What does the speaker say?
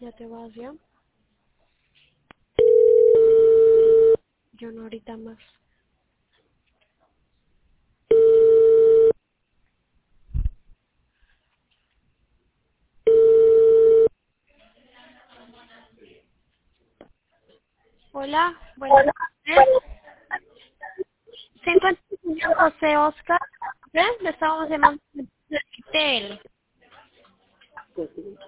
Ya te vas, ¿ya? Yo no ahorita más. Hola, buenas Hola. tardes. Se encuentra el señor José Oscar. ¿Ven? Le estábamos llamando de Vitel.